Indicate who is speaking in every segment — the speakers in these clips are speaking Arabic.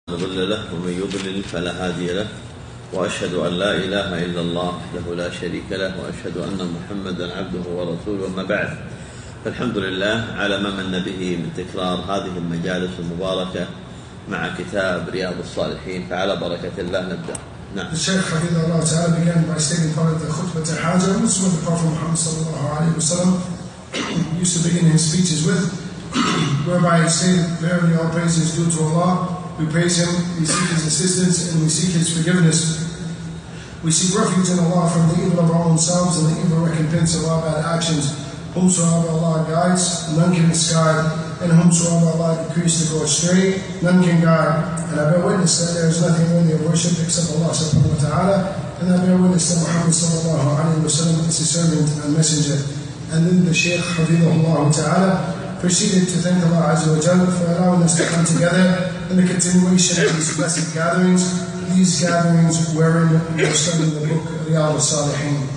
Speaker 1: مضل له ومن يضلل فلا هادي له، وأشهد أن لا إله إلا الله وحده لا شريك له، وأشهد أن محمدا عبده ورسوله. أما بعد، فالحمد لله على ما من به من تكرار هذه المجالس المباركة مع كتاب رياض الصالحين، فعلى بركة الله نبدأ.
Speaker 2: نعم. الشيخ حفظه الله تعالى began by stating part of the khutbah al-Hajj, which is what the Prophet Muhammad sallallahu alayhi wa sallam used to begin his speeches with, whereby he stated, verily all praise is due to Allah. We praise Him, we seek His assistance, and we seek His forgiveness. We seek refuge in Allah from the evil of our own selves and the evil recompense of our bad actions. Whomsoever Allah guides, none can misguide, and whomsoever Allah decrees to go astray, none can guide. And I bear witness that there is nothing worthy of worship except Allah subhanahu wa ta'ala, and I bear witness that Muhammad sallallahu alayhi wa sallam is His servant and messenger. And then the Shaykh Hafidhahullah ta'ala proceeded to thank Allah Azza wa Jalla for allowing us to come together in the continuation of these blessed gatherings, wherein we are studying the book Riyadh al-Salihin.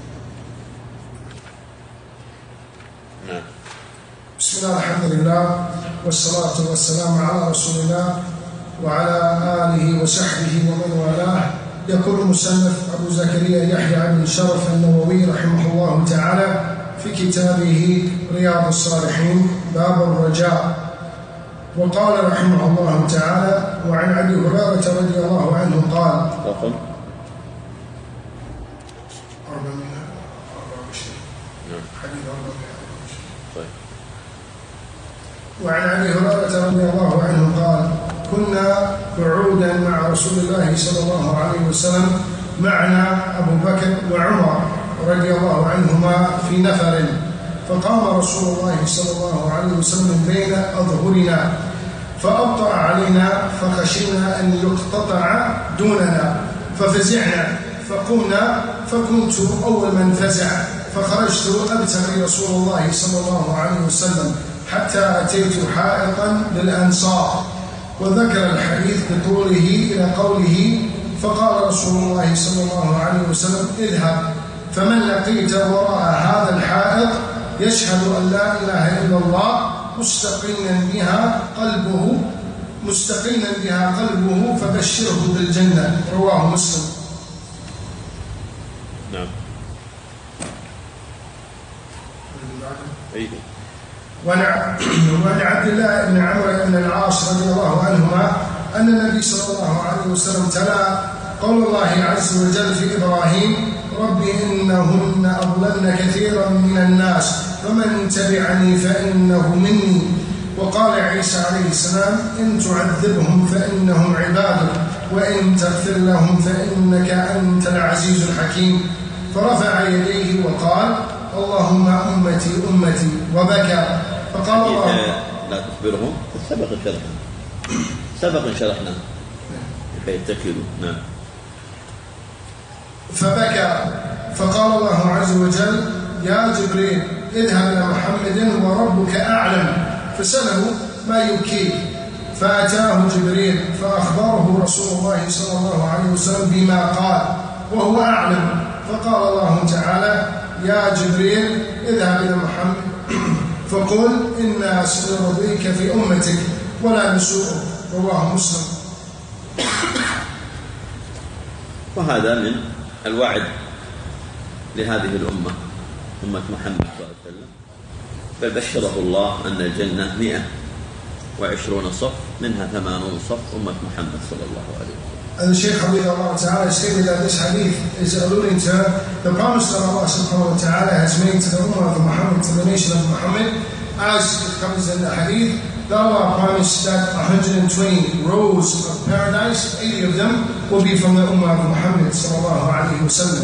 Speaker 2: Bismillah, alhamdulillah, wassalatu wassalamu ala rasulillah wa ala alihi wa sahbihi wa man walah. يقول المصنف أبو زكريا يحيى بن شرف النووي رحمه الله تعالى في كتابه رياض الصالحين باب الرجاء. وقال رحمه الله تعالى: وعن أبي هريرة رضي الله عنه قال: وعن أبي هريرة رضي الله عنه قال: كنا قعودا مع رسول الله صلى الله عليه وسلم، معنا أبو بكر وعمر رضي الله عنهما في نفر، فقام رسول الله صلى الله عليه وسلم بين أظهرنا فأبطأ علينا، فخشينا أن يقتطع دوننا ففزعنا، فقمنا فكنت أول من فزع، فخرجت أبتغي رسول الله صلى الله عليه وسلم حتى أتيت حائطا للأنصار. وذكر الحديث بطوله إلى قوله: فقال رسول الله صلى الله عليه وسلم: اذهب فمن لقيت وراء هذا الحائط يشهد أن لا إله إلا الله مستقينا بها قلبه فبشره بالجنة. رواه مسلم.
Speaker 1: نعم.
Speaker 2: وعن عبد الله بن عمرو بن العاص رضي الله عنهما أن النبي صلى الله عليه وسلم تلا قول الله عز وجل في إبراهيم: رب إنهن أضللن كثيرا من الناس فمن تبعني فإنه مني. وقال عيسى عليه السلام: إن تعذبهم فإنهم عبادك وإن تغفر لهم فإنك أنت العزيز الحكيم. فرفع يديه وقال: اللهم أمتي أمتي، وبكى. فقال الله:
Speaker 1: لا تخبرهم، سبق شرحنا كي يتكلوا. نعم.
Speaker 2: فبكى، فقال الله عز وجل: يا جبريل اذهب إلى محمد وربك أعلم فسأله ما يبكيه. فأتاه جبريل فأخبره رسول الله صلى الله عليه وسلم بما قال وهو أعلم. فقال الله تعالى: يا جبريل اذهب إلى محمد فقل إنا سنرضيك في أمتك ولا نسوءك. رواه مسلم.
Speaker 1: وهذا من الوعد لهذه الأمة، أمة محمد صلى الله عليه وسلم، بل بشره الله أن الجنة 120 صف، منها 80 صف أمة محمد صلى الله عليه وسلم.
Speaker 2: And the Shaykh Hafidhahullah ta'ala stated that this hadith is alluding to the promise that Allah subhanahu wa ta'ala has made to the Ummah of Muhammad, to the nation of Muhammad, as it comes in the hadith that Allah promised that 120 rows of paradise, 80 of them will be from the Ummah of Muhammad sallallahu alayhi wa sallam.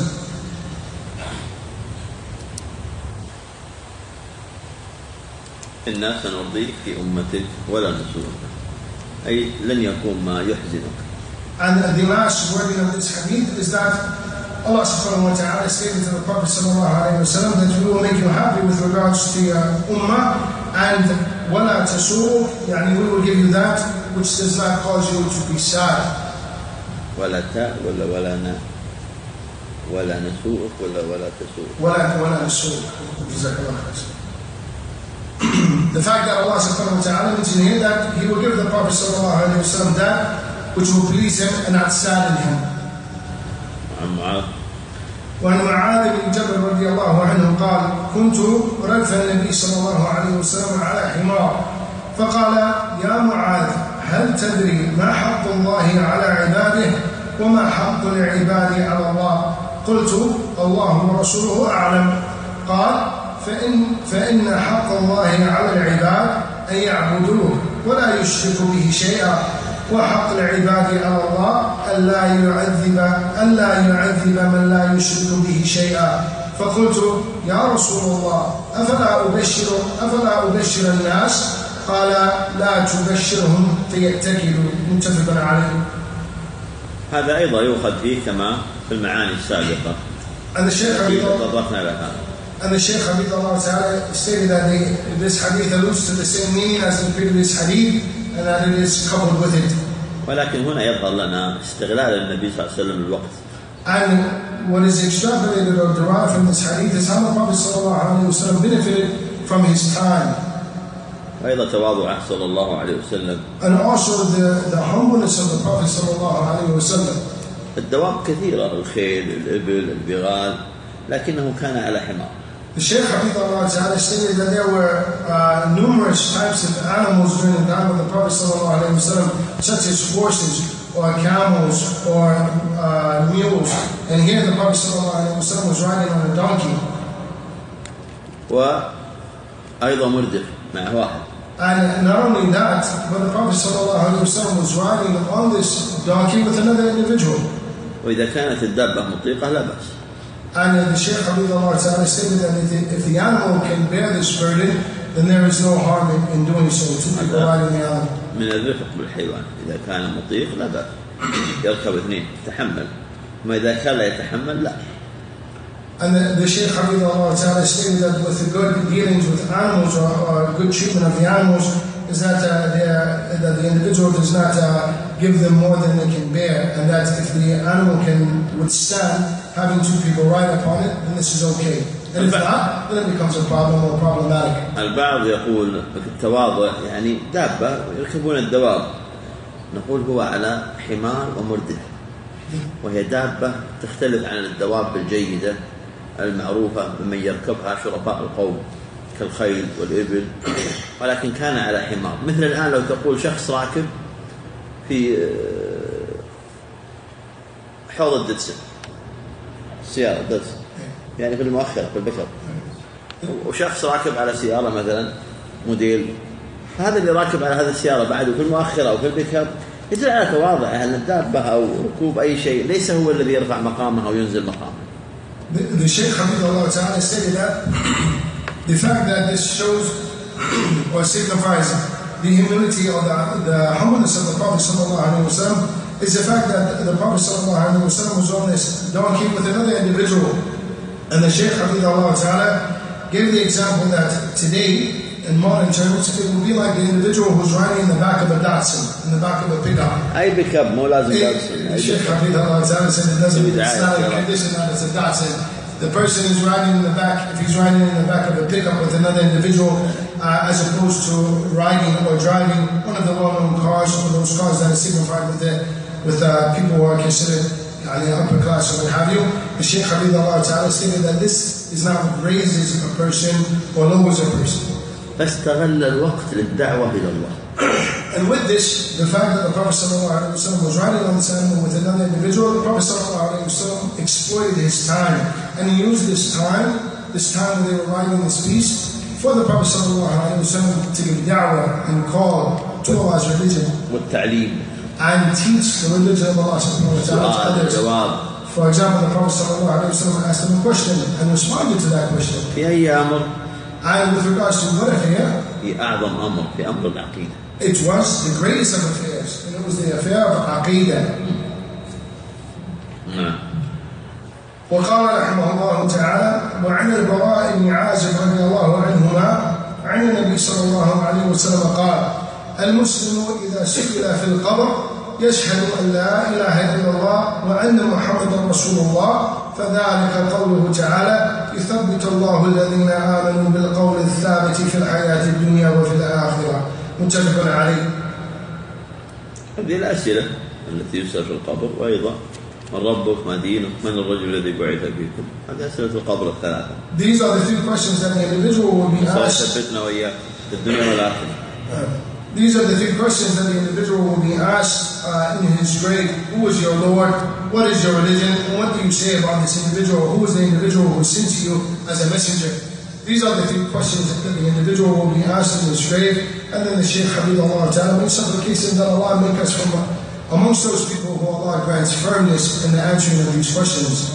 Speaker 1: إنا سنرضيك في أمتك ولا نسوءك، أي لن يكون ما يحزنك.
Speaker 2: And the last wording of this hadith is that Allah subhanahu wa ta'ala stated to the Prophet sallallahu alayhi wa sallam that we will make you happy with regards to your ummah, and وَلَا تَسُوءُ, يعني we will give you that which does not cause you to be sad.
Speaker 1: ولا تاء ولا نا ولا نسوءك ولا تسوء
Speaker 2: ولا نسوء. The fact that Allah subhanahu wa ta'ala mentioned here that He will give the Prophet sallallahu alayhi wa sallam that which will please him and not sadden him. وعن معاذ بن جبل رضي الله عنه قال كنت ردف النبي صلى الله عليه وسلم على حمار فقال يا معاذ هل تدري ما حق الله على عباده وما حق العباد على الله؟ قلت الله ورسوله أعلم. قال فإن حق الله على العباد أن يعبدوه ولا يشركوا به شيئا وحق العباد على الله ألا يعذب من لا يشرك به شيئا. فقلت يا رسول الله أفلا أبشر الناس؟ قال لا تبشرهم فيتكلوا. متفق عليه.
Speaker 1: هذا أيضا يؤخذ فيه كما في المعاني السابقة.
Speaker 2: And the Shaykh Habibullah Ta'ala stated that this hadith alludes to the same meaning as the previous hadith and that it is coupled with it.
Speaker 1: ولكن هنا يظهر لنا استغلال النبي صلى الله عليه وسلم الوقت.
Speaker 2: And what is extrapolated or derived from this hadith is how the Prophet sallallahu alaihi wasallam benefited from his time.
Speaker 1: وأيضا تواضعه صلى الله عليه وسلم.
Speaker 2: And also the humbleness of the Prophet sallallahu alaihi wasallam.
Speaker 1: الدواب كثيرة، الخيل، الإبل، البغال، لكنه كان على حمار.
Speaker 2: The Shaykh Habibullah Ta'ala stated that there were numerous types of animals during the time of the Prophet sallallahu alaihi wasallam, such as horses or camels or mules. And here the Prophet sallallahu alaihi wasallam was riding on a donkey.
Speaker 1: وأيضا مردف مع واحد.
Speaker 2: And not only that, but the Prophet sallallahu alaihi wasallam was riding on this donkey with another individual.
Speaker 1: وإذا كانت الدابة مطيقة لا بأس.
Speaker 2: And the Shaykh Habibullah Ta'ala stated that if the animal can bear this burden, then there is no harm in doing so. Two people riding the animal.
Speaker 1: من الرفق بالحيوان، إذا كان مطيق لا بأس، يركب اثنين يتحمل، وما إذا كان لا يتحمل لا.
Speaker 2: And the Shaykh Habibullah Ta'ala stated that with the good dealings with animals or good treatment of the animals is that the individual does not give them more than they can bear, and that if the animal can withstand having two people ride upon it, then this is okay. And if not, then it becomes a problem or problematic.
Speaker 1: البعض يقول في التواضع يعني دابة يركبون الدواب، نقول هو على حمار ومردف، وهي دابة تختلف عن الدواب الجيدة المعروفة ممن يركبها شرفاء القوم كالخيل والإبل، ولكن كان على حمار. مثل الآن لو تقول شخص راكب في حوض الددسن، سيارة ددسن يعني في المؤخرة في البشر، وشخص راكب على سيارة مثلا موديل، هذا اللي راكب على هذه السيارة بعده في المؤخرة أو في البكر يدل على تواضعه، أن الدابة أو ركوب أي شيء ليس هو الذي يرفع مقامه أو ينزل مقامه.
Speaker 2: The Shaykh Habibullah Ta'ala stated that the fact that this shows or signifies the humility or the humbleness of the Prophet sallallahu alaihi wasallam is the fact that the Prophet sallallahu alaihi wasallam was on this donkey with another individual, and the Shaykh Habibullah Ta'ala gave the example that today, in modern terms, it would be like the individual who's riding in the back of a Datsun, in the back of a pickup.
Speaker 1: أي pickup مو لازم Datsun.
Speaker 2: The Shaykh Habibullah Ta'ala said it's not a condition that it's a Datsun. The person is riding in the back, if he's riding in the back of a pickup with another individual, as opposed to riding or driving one of the well-known cars, or those cars that are signified with people who are considered upper class or what have you. The Shaykh Habibullah Ta'ala stated that this is not what raises a person or lowers a person.
Speaker 1: فاستغل الوقت للدعوة إلى الله.
Speaker 2: And with this, the fact that the Prophet ﷺ was riding on this animal with another individual, the Prophet ﷺ exploited his time, and he used this time when they were riding this beast, for the Prophet ﷺ to give da'wah and call to Allah's religion,
Speaker 1: والتعليم,
Speaker 2: and teach the religion of Allah subhanahu wa ta'ala to others. For example, the Prophet ﷺ asked him a question and responded to that question.
Speaker 1: في أي أمر?
Speaker 2: And with regards to what affair?
Speaker 1: في أعظم أمر، في أمر العقيدة.
Speaker 2: It was the greatest of affairs, and it was the affair of Aqidah. وقال رحمه الله تعالى: وعن البراء بن عازب رضي الله عنهما عن النبي صلى الله عليه وسلم قال: المسلم إذا سئل في القبر يشهد أن لا إله إلا الله وأن محمدا رسول الله، فذلك قوله تعالى: يثبت الله الذين آمنوا بالقول الثابت في الحياة الدنيا وفي الآخرة. متفق عليه.
Speaker 1: هذه الأسئلة التي يسأل في القبر، وأيضا من ربك، ما دينك، من الرجل الذي بعث فيكم. هذه أسئلة القبر الثلاثة.
Speaker 2: These are the three questions that the individual will be asked.
Speaker 1: ثبتنا وإياك في الدنيا والآخرة.
Speaker 2: These are the three questions that the individual will be asked in his grave. Who is your Lord? What is your religion? And what do you say about this individual? Who is the individual who sent to you as a messenger? These are the three questions that the individual will be asked in his grave. And then the Shaykh Habibullah Ta'ala makes supplication that Allah make us from amongst those people who Allah grants firmness in the answering of these questions.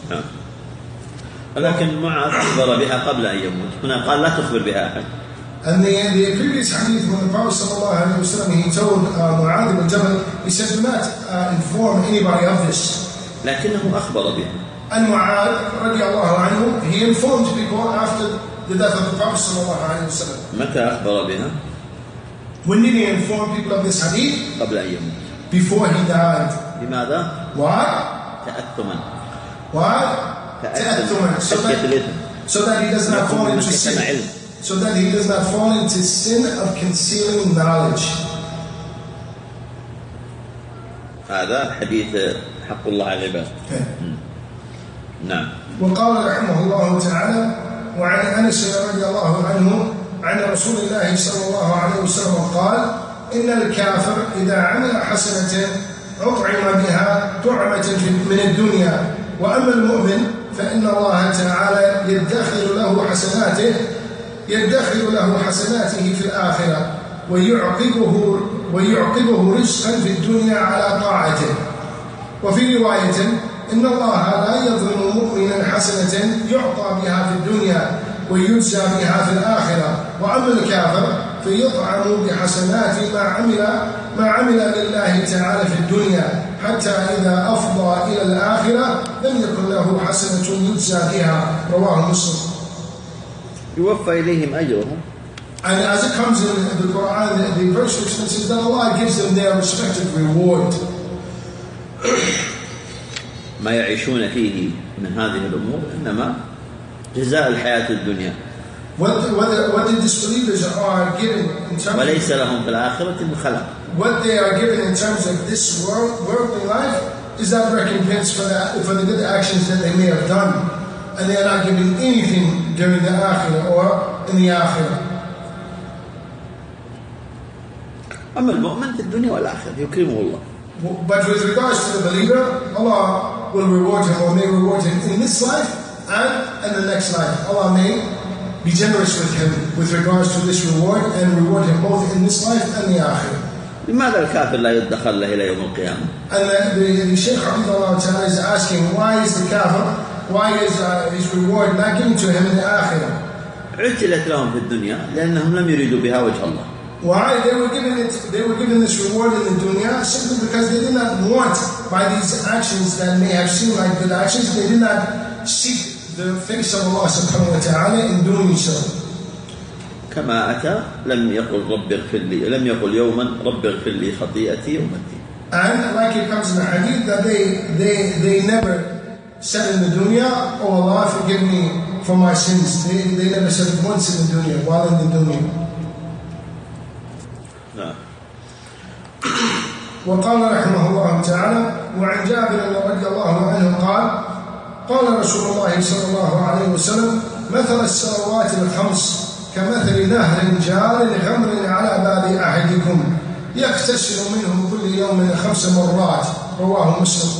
Speaker 1: ولكن معاذ أخبر بها قبل أن يموت. هنا قال لا تخبر بها أحد.
Speaker 2: And the previous hadith when the Prophet sallallahu alaihi wasallam he told Mu'adh ibn Jabal, he said, do not inform anybody of this.
Speaker 1: لكنه أخبر بها.
Speaker 2: And Mu'adh radiallahu anhu, he informed people after the death of the Prophet sallallahu alaihi wasallam.
Speaker 1: متى أخبر بها؟
Speaker 2: When did he inform people of this hadith?
Speaker 1: قبل أن يموت.
Speaker 2: Before he died.
Speaker 1: لماذا؟
Speaker 2: Why?
Speaker 1: تأثما.
Speaker 2: Why? تأثما. So that he does not fall into sin. So that he does not fall into sin of concealing knowledge.
Speaker 1: هذا حديث حق الله على العباد. نعم.
Speaker 2: وقال رحمه الله تعالى وعن أنس رضي الله عنه عن رسول الله صلى الله عليه وسلم قال إن الكافر إذا عمل حسنة أطعم بها طعمة من الدنيا، وأما المؤمن فإن الله تعالى يدخر له حسناته في الآخرة ويعقبه رزقا في الدنيا على طاعته. وفي رواية إن الله لا يظلم مؤمنا حسنة يعطى بها في الدنيا ويجزى بها في الآخرة، وأما الكافر فيطعم بحسنات ما عمل لله تعالى في الدنيا حتى إذا أفضى إلى الآخرة لم يكن له حسنة يجزى بها. رواه مسلم.
Speaker 1: يوفى إليهم أجرهم.
Speaker 2: And as it comes in the Quran, the verse which says that Allah gives them their respective reward.
Speaker 1: ما يعيشون فيه من هذه الأمور إنما جزاء الحياة الدنيا.
Speaker 2: What the disbelievers are given in terms
Speaker 1: وليس لهم في الآخرة من خلاق.
Speaker 2: What they are given in terms of this worldly life is that recompense for the good actions that they may have done, and they are not given anything during the akhirah or in the akhirah.
Speaker 1: أما المؤمن في الدنيا والآخرة يكرمه الله.
Speaker 2: But with regards to the believer, Allah will reward him or may reward him in this life and in the next life. Allah may be generous with him with regards to this reward and reward him both in this life and the akhirah.
Speaker 1: لماذا الكافر لا يدخل له إلى يوم القيامة؟
Speaker 2: And the Shaykh Habibullah Ta'ala is asking, why is the kafir, why is his reward not given to him in the akhirah?
Speaker 1: عجلت لهم في الدنيا لأنهم لم يريدوا بها وجه الله.
Speaker 2: Why? They were given this reward in the dunya simply because they did not want, by these actions that may have seemed like good actions, they did not seek the face of Allah subhanahu wa ta'ala in doing so.
Speaker 1: كما أتى لم يقل رب اغفر لي، لم يقل يوما رب اغفر لي خطيئتي يوم الدين.
Speaker 2: And like it comes in the hadith that they never said in the dunya, oh Allah forgive me for my sins. They never said it once in the dunya, while in the dunya. وقال رحمه الله تعالى وعن جابر رضي الله عنه قال رسول الله صلى الله عليه وسلم مثل الصلوات الخمس كمثل نهر جار غمر على باب أحدكم يغتسل منه كل يوم 5 مرات. رواه مسلم.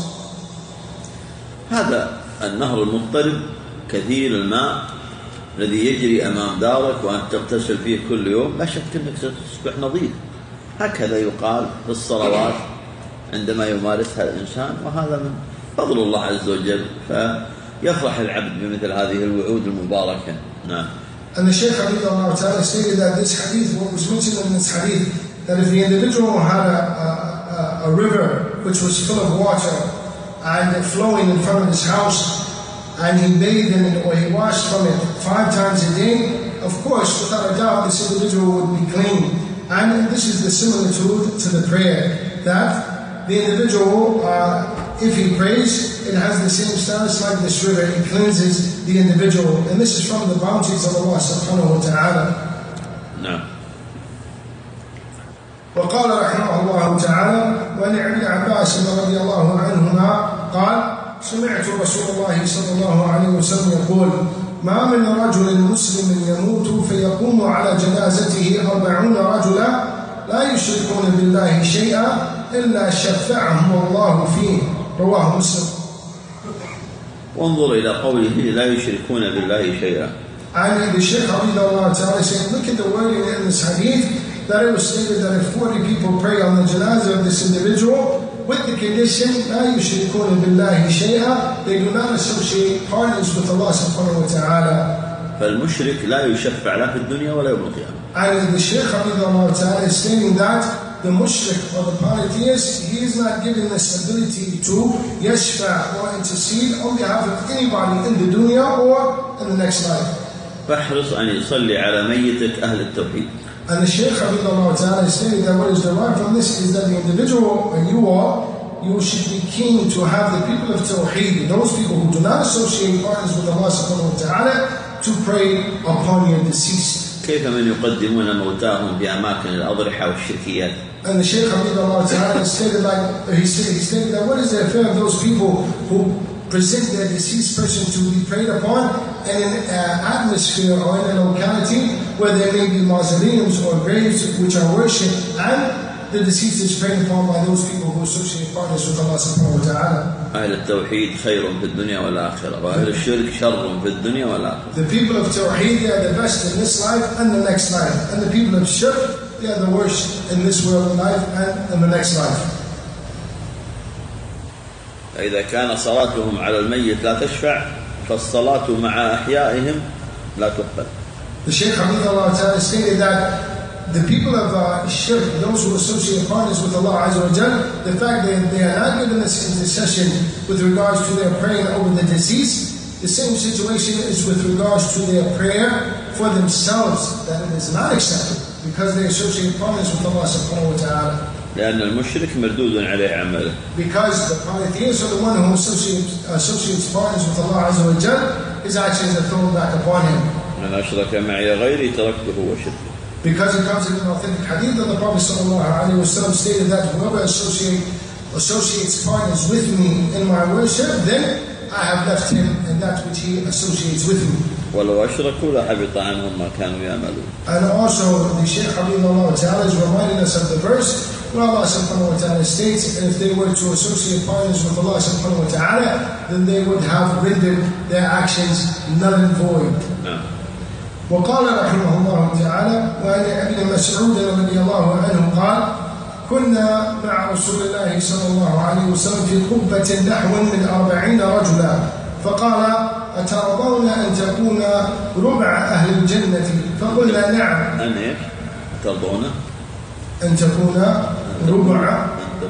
Speaker 1: هذا النهر المضطرب كثير الماء الذي يجري أمام دارك وأنت تغتسل فيه كل يوم، لا شك أنك ستصبح نظيف. هكذا يقال في الصلوات عندما يمارسها الإنسان، وهذا من فضل الله عز وجل، فيفرح العبد بمثل هذه الوعود المباركة. نعم.
Speaker 2: And the Shaykh Habibullah Ta'ala stated that this hadith, what was mentioned in this hadith, that if the individual had a river which was full of water and flowing in front of his house, and he bathed in it or he washed from it 5 times a day, of course, without a doubt, this individual would be clean. And this is the similitude to the prayer, that the individual, if he prays, it has the same status like this river. It cleanses the individual. And this is from the bounties of Allah subhanahu wa ta'ala.
Speaker 1: No.
Speaker 2: وقال رحمه الله تعالى وعن ابن عباس رضي الله عنهما قال سمعت رسول الله صلى الله عليه وسلم يقول ما من رجل مسلم يموت فيقوم على جنازته 40 رجلا لا يشركون بالله شيئا إلا شفعهم الله فيه رواه مسلم.
Speaker 1: وانظر إلى قوله لا يشركون بالله شيئا.
Speaker 2: And the Shaykh Abdullah Ta'ala said, look at the wording in this hadith that it was stated that if 40 people pray on the janazah of this individual with the condition لا يشركون بالله شيئا, they do not associate partners with Allah subhanahu wa ta'ala.
Speaker 1: فالمشرك لا يشفع له في الدنيا ولا يوم القيامة.
Speaker 2: And the Shaykh Abdullah Ta'ala is stating that the mushrik or the polytheist, he is not given this ability to yashfa or intercede on behalf of anybody in the dunya or in the next life.
Speaker 1: فاحرص أن يصلي على ميتك أهل التوحيد.
Speaker 2: And the Shaykh Abdullah Ta'ala is stating that what is derived from this is that the individual and you should be keen to have the people of Tawheed, those people who do not associate partners with Allah subhanahu wa ta'ala, to pray upon your deceased.
Speaker 1: كيف من يقدمون موتاهم بأماكن الأضرحة والشركيات.
Speaker 2: And the Shaykh Abdullah Ta'ala stated he stated that what is the affair of those people who present their deceased person to be prayed upon in an atmosphere or in a locality where there may be mausoleums or graves which are worshipped, and the deceased is prayed upon by those people who associate partners with Allah subhanahu wa ta'ala.
Speaker 1: أهل التوحيد خير في الدنيا والآخرة وأهل الشرك شر في الدنيا والآخرة.
Speaker 2: The people of Tawheed, they are the best in this life and the next life, and the people of Shirk, they are the worst in this world life and in the next life.
Speaker 1: إذا كان صلاتهم على الميت لا تشفع فالصلاة مع أحيائهم لا تقبل.
Speaker 2: The Shaykh Abdullah Ta'ala stated that the people of Shirk, those who associate partners with Allah Azza wa Jal, the fact that they are not given this intercession with regards to their praying over the deceased, the same situation is with regards to their prayer for themselves, that it is not accepted because they associate partners with Allah subhanahu wa ta'ala.
Speaker 1: لأن المشرك مردود عليه عمله.
Speaker 2: Because the polytheist or the one who associates partners with Allah Azza wa Jal, his actions are thrown back upon him.
Speaker 1: من أشرك معي غيري تركته وشركه.
Speaker 2: Because it comes in an authentic hadith that the Prophet ﷺ stated that whoever associates partners with me in my worship, then I have left him in that which he associates with me.
Speaker 1: ولو أشركوا لحبط عنهم ما كانوا يعملون.
Speaker 2: And also the Shaykh Abdullah Ta'ala is reminding us of the verse where Allah subhanahu wa ta'ala states, if they were to associate partners with Allah subhanahu wa ta'ala, then they would have rendered their actions null and void.
Speaker 1: No.
Speaker 2: وقال رحمه الله تعالى وعن ابن مسعود رضي الله عنه قال كنا مع رسول الله صلى الله عليه وسلم في قبة نحو من 40 رجلا فقال أترضون أن تكون ربع أهل الجنة فقلنا نعم.
Speaker 1: أن إيش؟ ترضون
Speaker 2: أن تكون ربع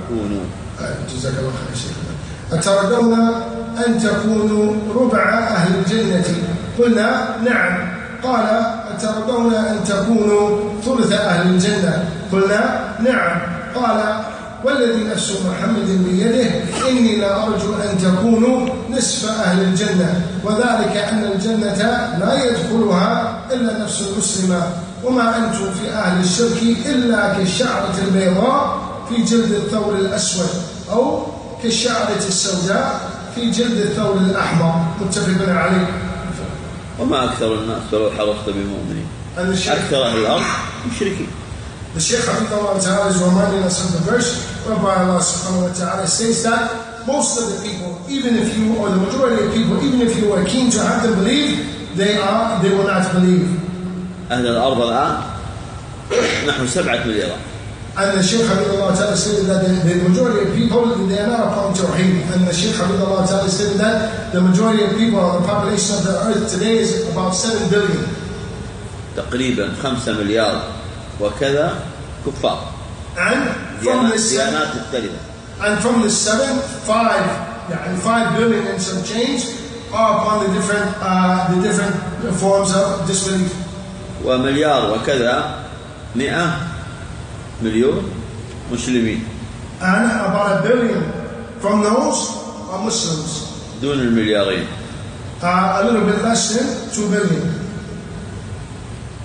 Speaker 2: جزاك الله خير شيخنا. أترضون أن تكونوا ربع أهل الجنة قلنا نعم. قال أترضون أن تكونوا ثلث أهل الجنة قلنا نعم. قال والذي نفس محمد بيده إني لا أرجو أن تكونوا نصف أهل الجنة وذلك أن الجنة لا يدخلها إلا نفس مسلمة وما أنتم في أهل الشرك إلا كالشعرة البيضاء في جلد الثور الأسود أو كالشعرة السوداء في جلد الثور الأحمر متفق عليه.
Speaker 1: وما أكثر الناس ولو حرصت بمؤمنين أكثر أهل الأرض مشركين.
Speaker 2: The Shaykh Abdullah Ta'ala is reminding us of the verse whereby Allah subhanahu wa ta'ala states that most of the people, even if you, or the majority of people, even if you are keen to have them believe, they will not believe.
Speaker 1: أهل الأرض الآن نحن 7 مليارات.
Speaker 2: And the Shaykh Abdullah Ta'ala stated that the majority of people, they are not upon Tawheed. And the Shaykh Abdullah Ta'ala stated that the majority of people on the population of the earth today is about 7 billion.
Speaker 1: تقريبا 5 مليار وكذا كفار.
Speaker 2: And from this
Speaker 1: ديانات مختلفة.
Speaker 2: And from the 5 billion and some change are upon the different forms of disbelief.
Speaker 1: ومليار وكذا 100 مليون مسلمين.
Speaker 2: And about 1 billion from those are Muslims.
Speaker 1: دون المليارين.
Speaker 2: A little bit less than 2 billion.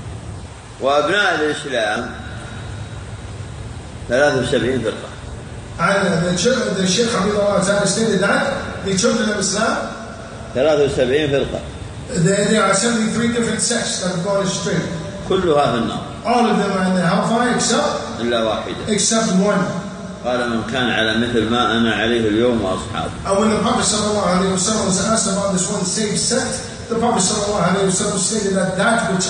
Speaker 1: وأبناء الإسلام 73 فرقة.
Speaker 2: And the Shaykh Habibullah Ta'ala stated that the children of Islam,
Speaker 1: 73 فرقة.
Speaker 2: There are 73 different sects that have gone astray.
Speaker 1: كلها في النار.
Speaker 2: All of them are in the hellfire
Speaker 1: إلا واحدة.
Speaker 2: except one.
Speaker 1: قال من كان على مثل ما أنا عليه اليوم وأصحابي.
Speaker 2: And when the Prophet ﷺ was asked about this one saved sect, the Prophet ﷺ stated that which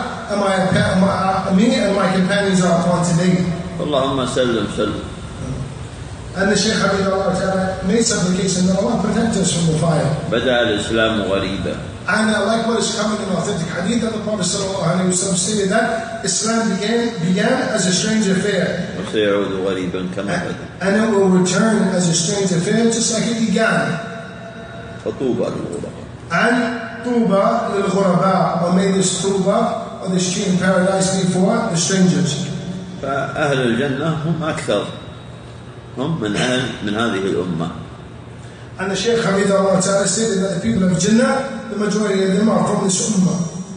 Speaker 2: me and my companions are upon today.
Speaker 1: اللهم سلم سلم.
Speaker 2: And the Shaykh Habibullah Ta'ala made supplication that Allah protect us from the fire.
Speaker 1: بدأ الإسلام غريبا.
Speaker 2: And like what is coming in authentic hadith, that the Prophet ﷺ stated that Islam began as a strange affair.
Speaker 1: وسيعود غريبا كما بدأ.
Speaker 2: And it will return as a strange affair just like it began.
Speaker 1: فطوبى للغرباء.
Speaker 2: And Tuba lil-ghuraba, or may this Tuba or this tree in paradise be for the strangers.
Speaker 1: فأهل الجنة هم أكثر. هم من هذه الأمة.
Speaker 2: And the Shaykh Habibullah Ta'ala stated that the people of Jannah, the majority of them are from this ummah.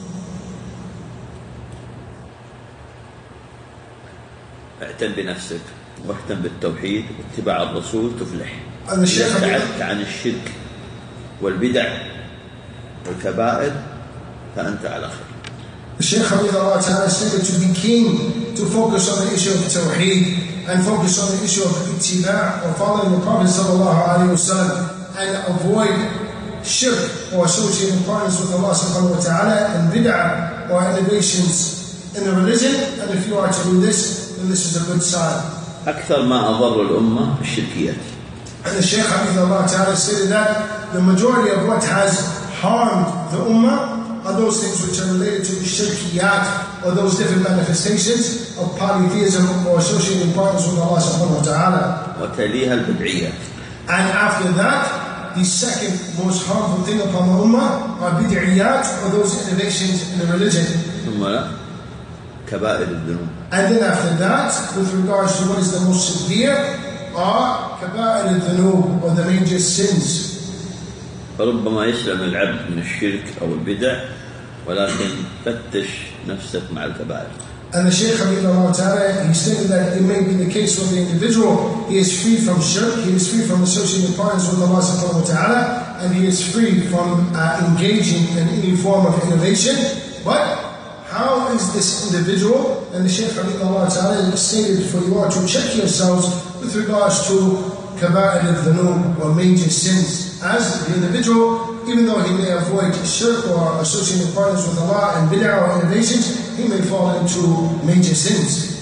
Speaker 1: اعتن بنفسك واهتم بالتوحيد واتباع الرسول تفلح.
Speaker 2: إذا
Speaker 1: ابتعدت عن الشرك والبدع والكبائر فأنت على خير.
Speaker 2: The Shaykh Habibullah Ta'ala stated to be keen to focus on the issue of Tawheed and focus on the issue of ittiba' or following the Prophet sallallahu alaihi wasallam and avoid shirk or associating partners with Allah subhanahu wa ta'ala and bid'ah or innovations in the religion. And if you are to do this, then this is a good sign.
Speaker 1: أكثر ما أضر الأمة الشركيات.
Speaker 2: And the Shaykh Habibullah Ta'ala stated that the majority of what has harmed the ummah are those things which are related to shirkiyat, or those different manifestations of polytheism or associating partners with Allah subhanahu wa ta'ala.
Speaker 1: وتليها البدعيات.
Speaker 2: And after that, the second most harmful thing upon the ummah are bid'iyat, or those innovations in the religion.
Speaker 1: ثم لا كبائر الذنوب.
Speaker 2: And then after that, with regards to what is the most severe, are kaba'ir al-dhunub, or the major sins.
Speaker 1: فربما يسلم العبد من الشرك أو البدع ولكن فتش نفسك مع الكبائر.
Speaker 2: And the Shaykh Habibullah Ta'ala, he stated that it may be the case with the individual, he is free from shirk, he is free from associating partners with Allah subhanahu wa ta'ala, and he is free from engaging in any form of innovation. But how is this individual? And the Shaykh Habibullah Ta'ala stated for you all to check yourselves with regards to kaba'ir al-dhunub, or major sins. As the individual, even though he may avoid shirk or associating partners with Allah and bid'ah or innovations, he may fall into major sins.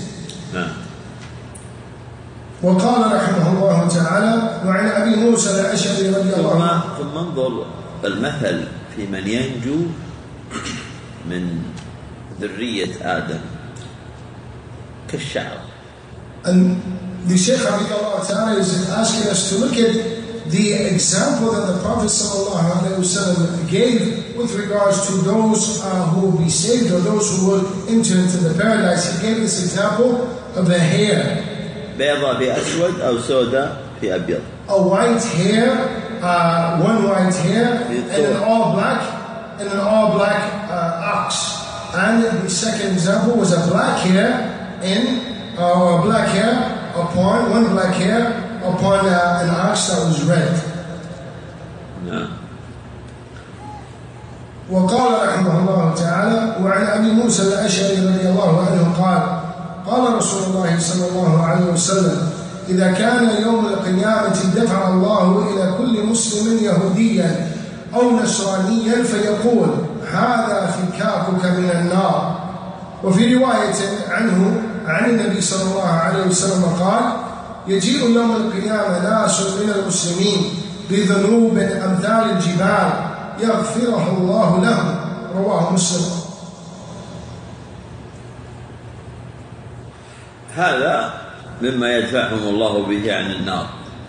Speaker 2: وقال رحمه الله تعالى وعن أبي موسى الأشعري رضي الله عنه.
Speaker 1: ثم انظر المثل في من ينجو من ذرية آدم كالشعر.
Speaker 2: And the Shaykh Habibullah Ta'ala is asking us to look at the example that the Prophet ﷺ gave with regards to those who will be saved, or those who will enter into the paradise. He gave this example of a hair.
Speaker 1: بيضة في أسود أو سوداء في أبيض.
Speaker 2: A white hair, one white hair, and an all black ox. And the second example was a black hair or black hair upon one black hair upon an ox that was red.
Speaker 1: نعم.
Speaker 2: وقال رحمه الله تعالى وعن أبي موسى الأشعري رضي الله عنه قال رسول الله صلى الله عليه وسلم إذا كان يوم القيامة دفع الله إلى كل مسلم يهوديا أو نصرانيا فيقول هذا فكاكك من النار. وفي رواية عنه عن النبي صلى الله عليه وسلم قال يجيء يوم القيامة ناس من المسلمين بذنوب أمثال الجبال يغفره الله لهم. رواه مسلم.
Speaker 1: هذا مما يدفعهم الله به عن النار،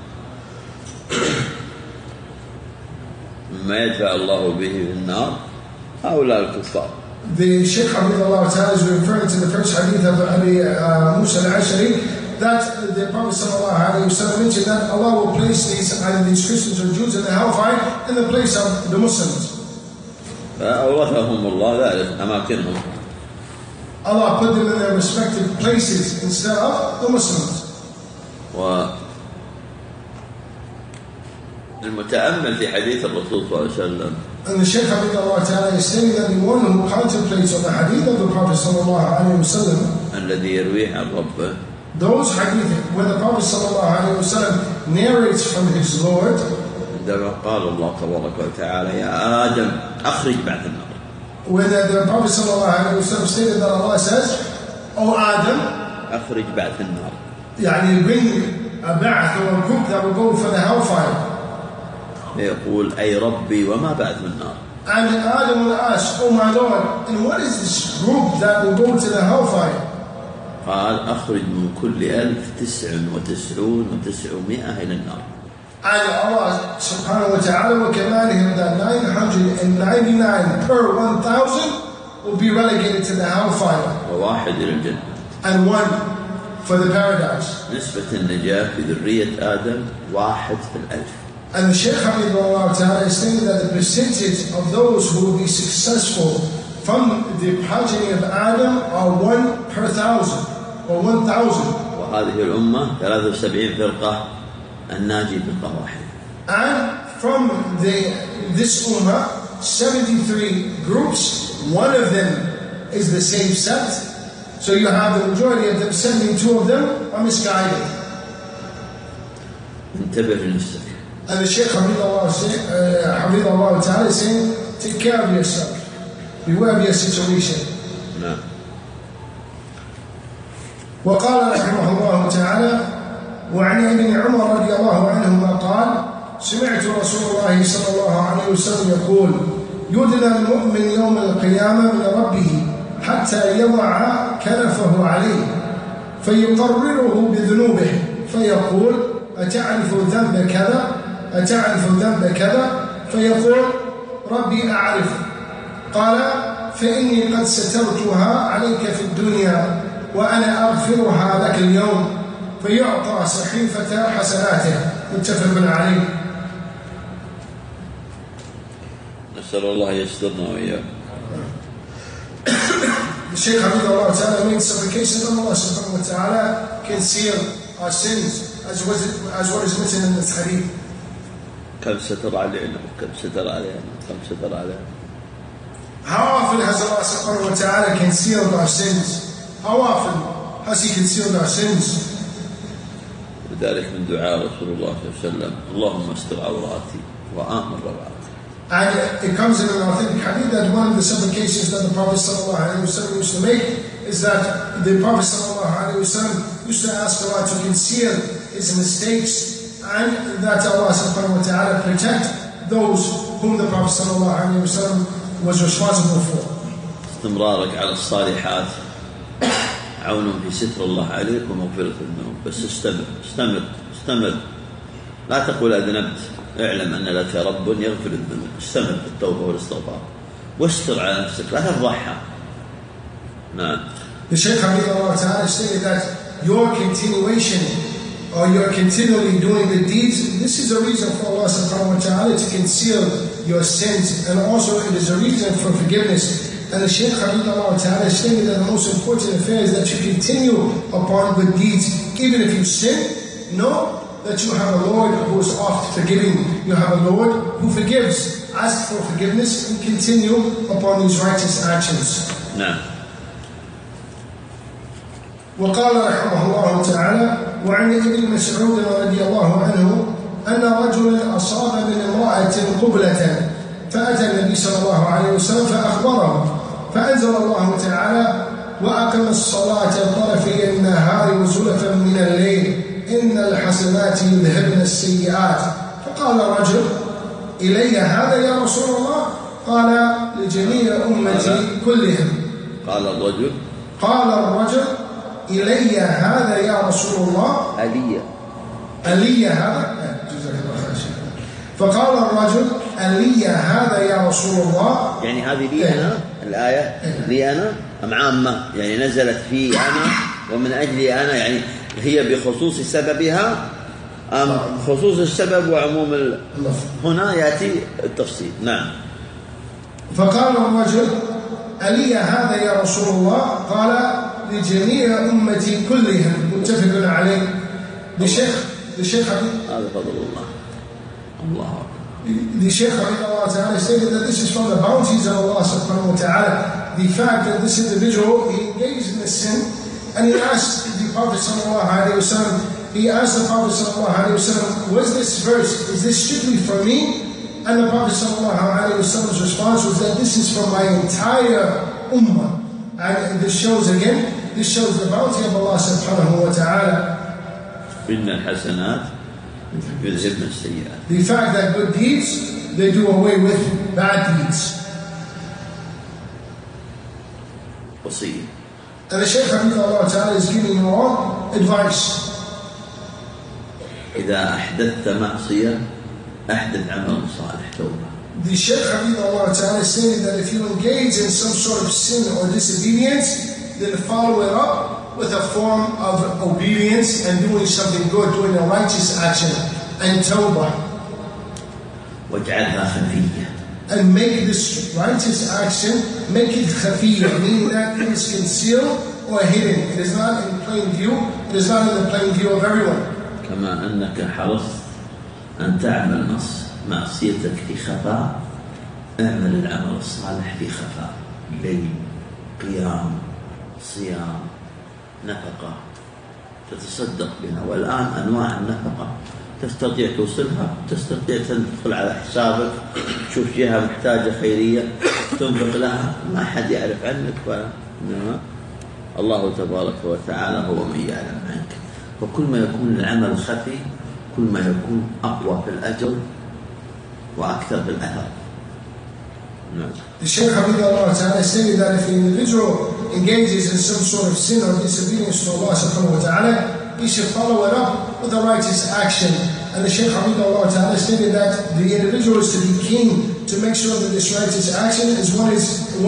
Speaker 1: مما يدفع الله به في النار هؤلاء الكفار.
Speaker 2: The Shaykh Habibullah Ta'ala is referring to the first hadith of Abi Musa al-Ash'ari, that the Prophet ﷺ mentioned that Allah will place either these Christians or Jews in the hellfire in the place of the Muslims.
Speaker 1: فأورثهم الله ذلك أماكنهم.
Speaker 2: Allah put them in their respective places instead of the Muslims.
Speaker 1: المتأمل في حديث الرسول صلى الله عليه وسلم.
Speaker 2: And the Shaykh Habibullah Ta'ala is saying that the one who contemplates on the hadith of the Prophet sallallahu alayhi wa sallam,
Speaker 1: الذي يرويه عن ربه,
Speaker 2: those hadith where the Prophet sallallahu alayhi wa sallam narrates from his Lord,
Speaker 1: عندما قال الله تبارك وتعالى يا آدم أخرج بعث النار.
Speaker 2: when the Prophet sallallahu alayhi wa sallam stated that Allah says, O Adam,
Speaker 1: أخرج بعث النار.
Speaker 2: يعني bring a ba'ath or a group that will go for the hellfire.
Speaker 1: يقول أي ربي وما بعث النار.
Speaker 2: And Adam will ask, Oh my Lord, and what is this group that will go to the hellfire?
Speaker 1: قال أخرج من كل 1999 إلى النار.
Speaker 2: And Allah subhanahu wa ta'ala will command him that 999 per 1,000 will be relegated to the hellfire.
Speaker 1: وواحد إلى الجنة.
Speaker 2: And one for the paradise.
Speaker 1: نسبة النجاة في ذرية آدم 1 في 1000.
Speaker 2: And the Shaykh Habibullah Ta'ala is saying that the percentage of those who will be successful from the progeny of Adam are 1 per 1,000 or 1,000.
Speaker 1: وهذه الأمة 73 فرقة الناجي فرقة واحدة.
Speaker 2: And from this ummah, 73 groups, one of them is the same sect. So you have the majority of them, 72 of them are misguided.
Speaker 1: انتبه لنفسك.
Speaker 2: And the Shaykh Habibullah Ta'ala is saying, take care of yourself. Beware of your situation.
Speaker 1: نعم.
Speaker 2: وقال رحمه الله تعالى وعن ابن عمر رضي الله عنهما قال سمعت رسول الله صلى الله عليه وسلم يقول يدنى المؤمن يوم القيامة من ربه حتى يضع كنفه عليه فيقرره بذنوبه فيقول أتعرف ذنب كذا أتعرف ذنب كذا فيقول ربي أعرف قال فإني قد سترتها عليك في الدنيا وأنا أغفرها لك اليوم فيعطى صحيفة حسناته متفق عليه.
Speaker 1: نسأل الله يسترنا وإياكم.
Speaker 2: The Shaykh Habibullah Ta'ala made supplication that Allah subhanahu wa ta'ala conceal our sins as what is written in this hadith.
Speaker 1: كم ستر علينا وكم ستر علينا كم ستر علينا.
Speaker 2: How often has Allah subhanahu wa ta'ala concealed our sins? How often has He concealed our sins?
Speaker 1: وذلك من دعاء رسول الله صلى الله عليه وسلم اللهم استر عوراتي وآمن روعاتي.
Speaker 2: And it comes in an authentic hadith that one of the supplications that the Prophet sallallahu alaihi wasallam used to make is that the Prophet sallallahu alaihi wasallam used to ask Allah to conceal his mistakes and that Allah subhanahu wa ta'ala protect those whom the Prophet sallallahu alaihi wasallam was responsible for.
Speaker 1: استمرارك على الصالحات عون في ستر الله عليك ومغفرة الذنوب. بس استمر لا تقول أذنبت، اعلم أن لك رب يغفر الذنوب. استمر في التوبة والاستغفار واستر على نفسك لا تفضحها. نعم.
Speaker 2: The Shaykh Habibullah Ta'ala stated that your continuation or you're continually doing the deeds, this is a reason for Allah subhanahu wa ta'ala to conceal your sins, and also it is a reason for forgiveness. And the Shaykh Habibullah Ta'ala stated that the most important affair is that you continue upon good deeds. Even if you sin, know that you have a Lord who is oft forgiving. You have a Lord who forgives. Ask for forgiveness and continue upon these righteous actions.
Speaker 1: نعم.
Speaker 2: وقال رحمه الله تعالى وعن ابن مسعود رضي الله عنه أن رجلا أصاب من امرأة قبلة فأتى النبي صلى الله عليه وسلم فأخبره فأنزل الله تعالى وأقم الصلاة طرفي النهار وزلفا من الليل إن الحسنات يذهبن السيئات فقال الرجل إلي هذا يا رسول الله قال لجميع أمتي كلهم
Speaker 1: قال الرجل
Speaker 2: إلي هذا يا رسول الله ألي هذا فقال الرجل ألي هذا يا رسول الله
Speaker 1: يعني هذه لي أنا الآية لي أنا أم عامة يعني نزلت في أنا ومن أجلي أنا يعني هي بخصوص سببها أم خصوص السبب وعموم هنا يأتي التفصيل. نعم.
Speaker 2: فقال الرجل ألي هذا يا رسول الله قال لجميع أمتي كلهم متفق عليه. The Shaykh
Speaker 1: هذا فضل الله. Allah.
Speaker 2: The Shaykh Ta'ala stated that this is from the bounties of Allah subhanahu wa ta'ala. The fact that this individual, he engaged in the sin, and he asked the Prophet sallallahu alayhi wa sallam, was this verse, is this strictly for me? And the Prophet sallallahu alayhi wa sallam's response was that this is for my entire ummah. And this shows the bounty of Allah subhanahu wa ta'ala.
Speaker 1: إن الحسنات يذهبن السيئات.
Speaker 2: The fact that good deeds, they do away with bad deeds.
Speaker 1: وصية.
Speaker 2: And the Shaykh Habibullah Ta'ala is giving you all advice.
Speaker 1: إذا أحدثت معصية أحدث عمل صالح توبة.
Speaker 2: The Shaykh Habibullah Ta'ala is saying that if you engage in some sort of sin or disobedience, then follow it up with a form of obedience and doing something good, doing a righteous action, and tawbah.
Speaker 1: واجعلها خفية.
Speaker 2: And make this righteous action, make it khafiyya, meaning that it is concealed or hidden. It is not in plain view, it is not in the plain view of everyone.
Speaker 1: كما أنك حرصت أن تعمل معصيتك في خفاء، اعمل العمل الصالح في خفاء، ليل، قيام، صيام، نفقة تتصدق بها. والآن أنواع النفقة تستطيع توصلها، تستطيع تدخل على حسابك، تشوف جهة محتاجة خيرية تنفق لها، ما حد يعرف عنك، إنما الله تبارك وتعالى هو من يعلم عنك. وكل ما يكون العمل خفي كل ما يكون أقوى في الأجر وأكثر في الأثر.
Speaker 2: The Shaykh Habibullah Ta'ala stated that if an individual engages in some sort of sin or disobedience to Allah subhanahu wa ta'ala, he should follow it up with a righteous action. And the Shaykh Habibullah Ta'ala stated that the individual is to be keen to make sure that this righteous action is one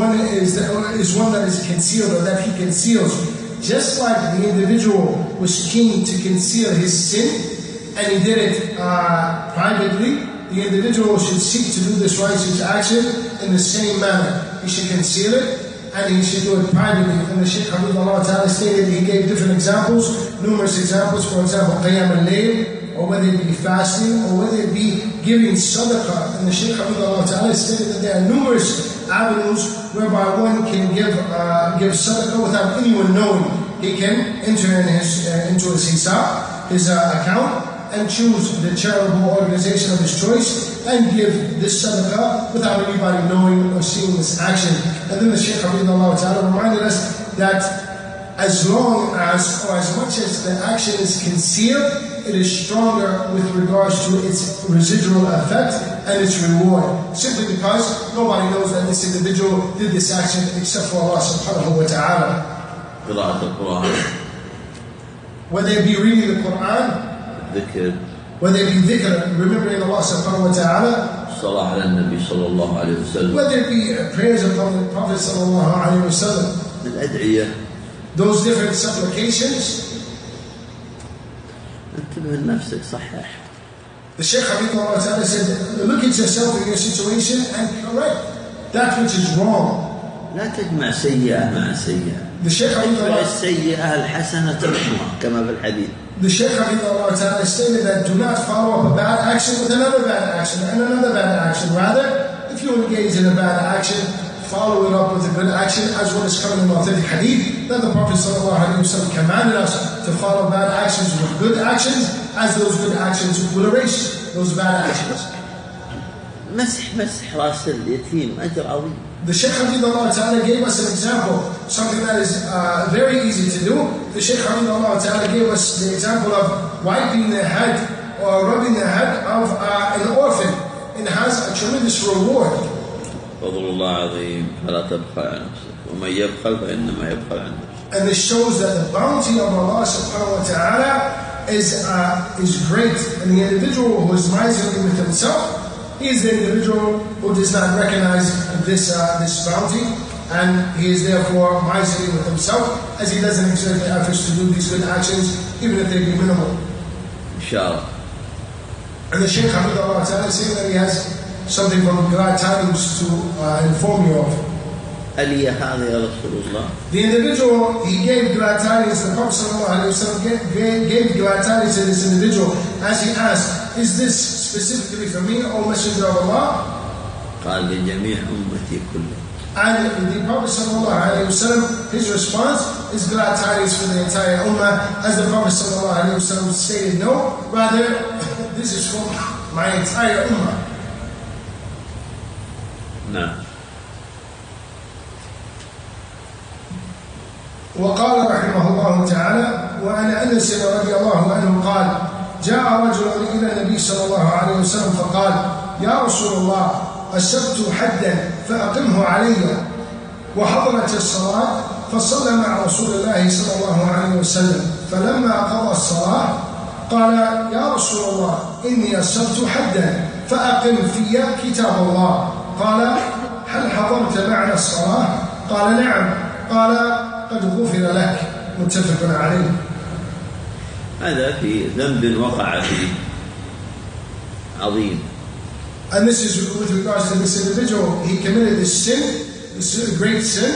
Speaker 2: that is concealed, or that he conceals. Just like the individual was keen to conceal his sin, and he did it privately, the individual should seek to do this righteous action in the same manner. He should conceal it, and he should do it privately. And the Shaykh Habibullah Ta'ala stated, he gave different examples, numerous examples. For example, Qiyam al-Layl, or whether it be fasting, or whether it be giving sadaqah. And the Shaykh Habibullah Ta'ala stated that there are numerous avenues whereby one can give sadaqah without anyone knowing. He can enter into his hisab, his account, and choose the charitable organization of his choice and give this sadaqah without anybody knowing or seeing this action. And then the Shaykh Habibullah Ta'ala reminded us that as long as, or as much as the action is concealed, it is stronger with regards to its residual effect and its reward. Simply because nobody knows that this individual did this action except for Allah subhanahu wa ta'ala. Whether it be reading the Quran, whether it be dhikr, remembering Allah subhanahu wa ta'ala,
Speaker 1: Salah ala Nabi sallallahu alayhi wa sallam,
Speaker 2: whether it be prayers upon the Prophet sallallahu alayhi wa sallam, those different supplications. The Shaykh Habibullah Ta'ala said, look at yourself in your situation and correct that which is wrong.
Speaker 1: لا تجمع سيئة مع سيئة.
Speaker 2: اتبع
Speaker 1: السيئة الحسنة تمحوها كما في الحديث.
Speaker 2: The Shaykh Habibullah Ta'ala stated that do not follow up a bad action with another bad action and another bad action. Rather, if you engage in a bad action, follow it up with a good action, as what is coming in authentic hadith, that the Prophet ﷺ commanded us to follow bad actions with good actions, as those good actions will erase those bad actions.
Speaker 1: مسح راس اليتيم أجر عظيم.
Speaker 2: The Shaykh Habibullah Ta'ala gave us an example, something that is very easy to do. The Shaykh Habibullah Ta'ala gave us the example of wiping the head or rubbing the head of an orphan. It has a tremendous reward.
Speaker 1: فضل الله عظيم فلا تبخل عن نفسك ومن يبخل فإنما يبخل عن نفسه.
Speaker 2: And this shows that the bounty of Allah subhanahu wa ta'ala is great. And the individual who is miserly with himself, he is the individual who does not recognize this bounty, and he is therefore miserly with himself, as he doesn't exert the efforts to do these good actions, even if they be minimal.
Speaker 1: Inshallah.
Speaker 2: And the Shaykh Habibullah Ta'ala is saying that he has something from glad tidings to inform you of.
Speaker 1: The
Speaker 2: individual, he gave glad tidings, the Prophet ﷺ gave glad tidings to this individual, as he asked, is this specifically for me, O Messenger of Allah?
Speaker 1: قال لجميع أمتي كلهم.
Speaker 2: And the Prophet ﷺ, his response is glad tidings for the entire ummah. As the Prophet ﷺ stated, no, rather, this is for my entire ummah.
Speaker 1: نعم.
Speaker 2: وقال رحمه الله تعالى: وعن أنس رضي الله عنه قال: جاء رجل إلى النبي صلى الله عليه وسلم فقال: يا رسول الله، أسبت حدا فأقمه علي. وحضرت الصلاة فصلى مع رسول الله صلى الله عليه وسلم، فلما قضى الصلاة قال: يا رسول الله، إني أسبت حدا فأقم في كتاب الله. قال: هل حضرت معنا الصلاة؟ قال: نعم. قال: قد غفر لك. متفق عليه.
Speaker 1: هذا في ذنب وقع فيه عظيم.
Speaker 2: And this is with regards to this individual. He committed this sin, this great sin.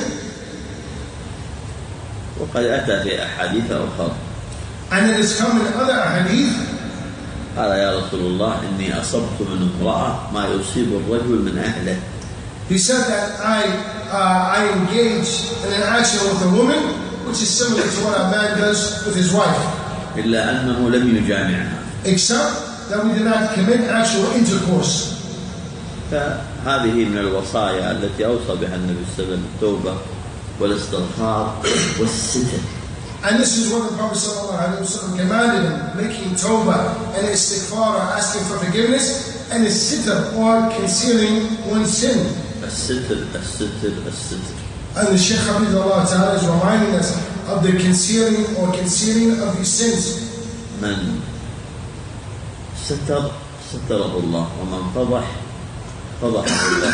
Speaker 1: وقد أتى في أحاديث أخرى.
Speaker 2: And it has come in other ahadith.
Speaker 1: قال: يا رسول الله، إني أصبت من امرأة ما يصيب الرجل من أهله.
Speaker 2: He said that I engaged in an action with a woman which is similar to what a man does with his wife.
Speaker 1: إلا أنه لم يجامعها.
Speaker 2: Except that we did not commit actual intercourse.
Speaker 1: فهذه من الوصايا التي أوصى بها النبي صلى الله عليه وسلم: التوبة والاستغفار والستر.
Speaker 2: And this is what the Prophet ﷺ commanded him, making tawbah and istighfar, asking for forgiveness, and sitr, or concealing one's sin.
Speaker 1: الستر الستر الستر.
Speaker 2: And the Shaykh Habibullah Ta'ala is reminding us of the concealing of his sins.
Speaker 1: من ستر ستره الله ومن فضح فضحه الله.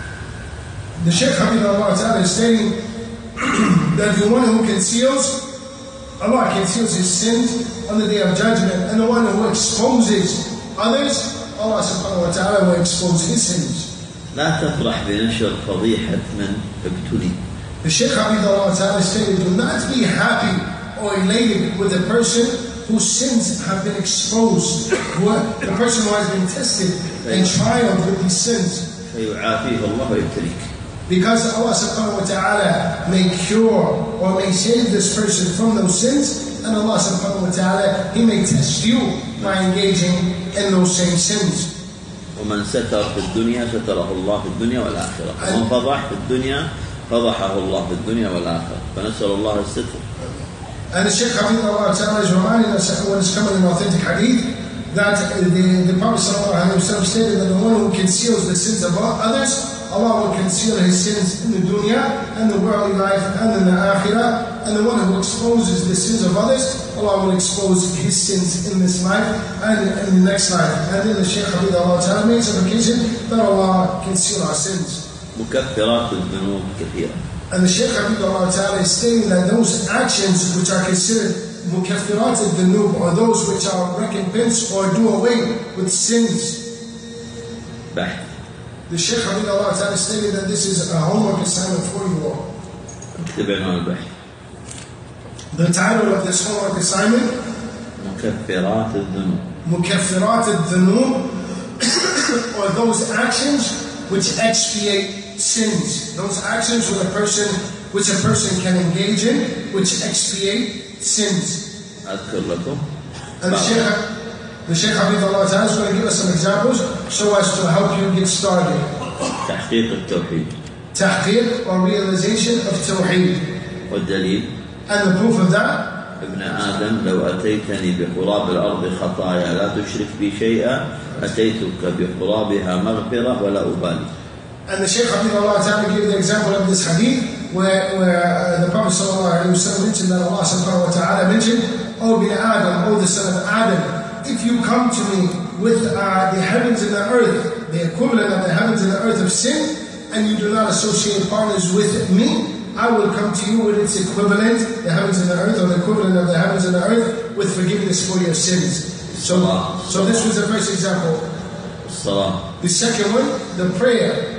Speaker 2: The Shaykh Habibullah Ta'ala is stating that the one who conceals, Allah conceals his sins on the day of judgment, and the one who exposes others, Allah subhanahu wa ta'ala will expose his sins.
Speaker 1: لا تفرح بنشر فضيحة من ابتلي.
Speaker 2: The Shaykh Habibullah Ta'ala stated, do not be happy or elated with the person whose sins have been exposed, the person who has been tested and trialed with these sins.
Speaker 1: فيعافيه الله ويبتليك.
Speaker 2: Because Allah subhanahu wa ta'ala may cure or may save this person from those sins, and Allah subhanahu wa ta'ala, He may test you by engaging in those same sins.
Speaker 1: ومن ستر في الدنيا ستره الله في الدنيا والآخرة، ومن فضح في الدنيا فضحه الله في الدنيا والآخرة، فنسأل الله الستر.
Speaker 2: And the Shaykh Habibullah Ta'ala is reminding us what is coming in authentic hadith, that the Prophet ﷺ stated that the one who conceals the sins of others, Allah will conceal his sins in the dunya and the worldly life and in the akhirah, and the one who exposes the sins of others, Allah will expose his sins in this life and in the next life. And then the Shaykh Habibullah Ta'ala makes application that Allah conceal our sins.
Speaker 1: مكفرات الذنوب كثيرة.
Speaker 2: And the Shaykh Habibullah Ta'ala is stating that those actions which are considered mukaffirat al-dhunub, or those which are recompense or do away with sins.
Speaker 1: بحث.
Speaker 2: The Shaykh Habibullah Ta'ala stated that this is a homework assignment for you all.
Speaker 1: اكتب عنوان البحث.
Speaker 2: The title of this homework assignment:
Speaker 1: مكفرات الذنوب.
Speaker 2: مكفرات الذنوب, or those actions which expiate sins. Those actions which a person can engage in, which expiate sins.
Speaker 1: أذكر لكم.
Speaker 2: And the Shaykh Habibullah Ta'ala is going to give us some examples so as to help you get started.
Speaker 1: تحقيق التوحيد.
Speaker 2: تحقيق or realization of Tawheed.
Speaker 1: والدليل.
Speaker 2: And the proof of that:
Speaker 1: ابن آدم لو أتيتني بقراب الأرض خطايا لا تشرك بي شيئا أتيتك بقرابها مغفرة ولا أبالي.
Speaker 2: And the Shaykh Habibullah Ta'ala gave the example of this hadith where the Prophet ﷺ mentioned that Allah subhanahu wa ta'ala mentioned, O bin Adam, O the son of Adam, if you come to me with the heavens and the earth, the equivalent of the heavens and the earth of sin, and you do not associate partners with me, I will come to you with its equivalent, the heavens and the earth, or the equivalent of the heavens and the earth, with forgiveness for your sins. So this was the first example. The second one, the prayer.